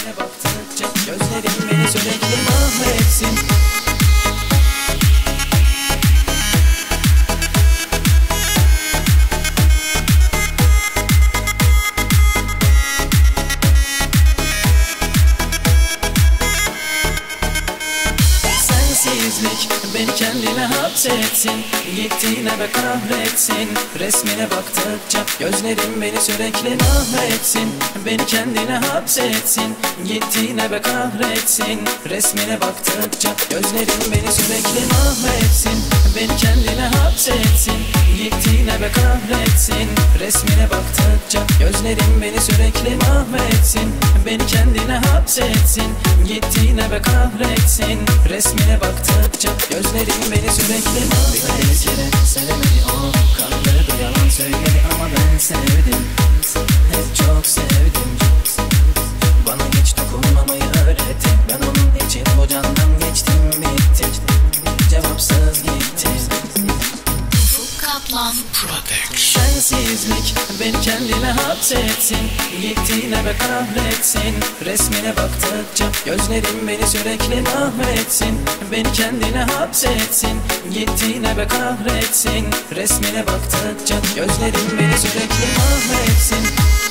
Resmine baktıkça gözlerim beni sürekli mahvetsin. Sensizlik beni kendine hapsetsin, gittiğine be kahretsin. Resmine baktıkça gözlerim beni sürekli mahvetsin. Beni kendine hapsetsin, gittiğine be kahretsin. Resmine baktıkça gözlerim beni sürekli mahvetsin. Beni kendine hapsetsin, gittiğine be kahretsin. Resmine baktıkça gözlerim beni sürekli mahvetsin. Beni kendine hapsetsin, gittiğine be kahretsin. Resmine baktıkça gözlerim beni sürekli mahvetsin. Bir kere sevmedi o, kandırdı yalan söyledi ama ben sevdim. Hep çok sevdim. Bana hiç dokunmamayı öğretti. Ben onun için bu candan geçtim, bitti. Cevapsız gitti. Kaplan Production. Sensizlik beni kendine hapsetsin, gittiğine be kahretsin. Resmine baktıkça gözlerim beni sürekli mahvetsin. Beni kendine hapsetsin, gittiğine be kahretsin. Resmine baktıkça gözlerim beni sürekli mahvetsin.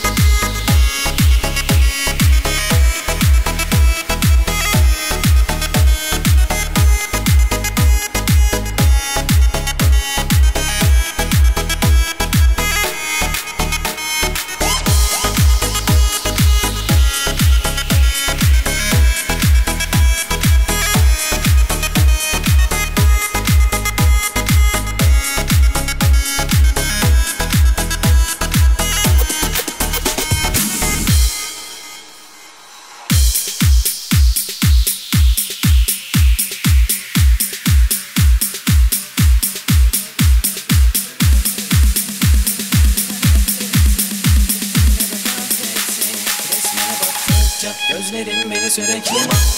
Gözlerim beni sürekli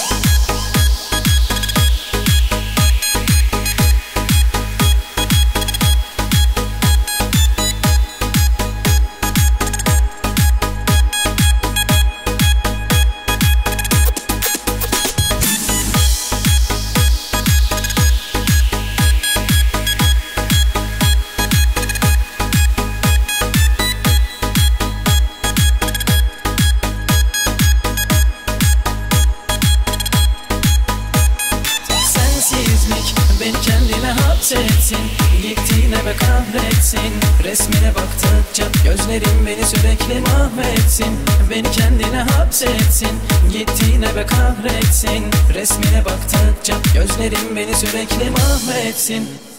beni kendine hapsetsin, gittiğine be kahretsin. Resmine baktıkça gözlerim beni sürekli mahvetsin. Beni kendine hapsetsin, gittiğine be kahretsin. Resmine baktıkça gözlerim beni sürekli mahvetsin.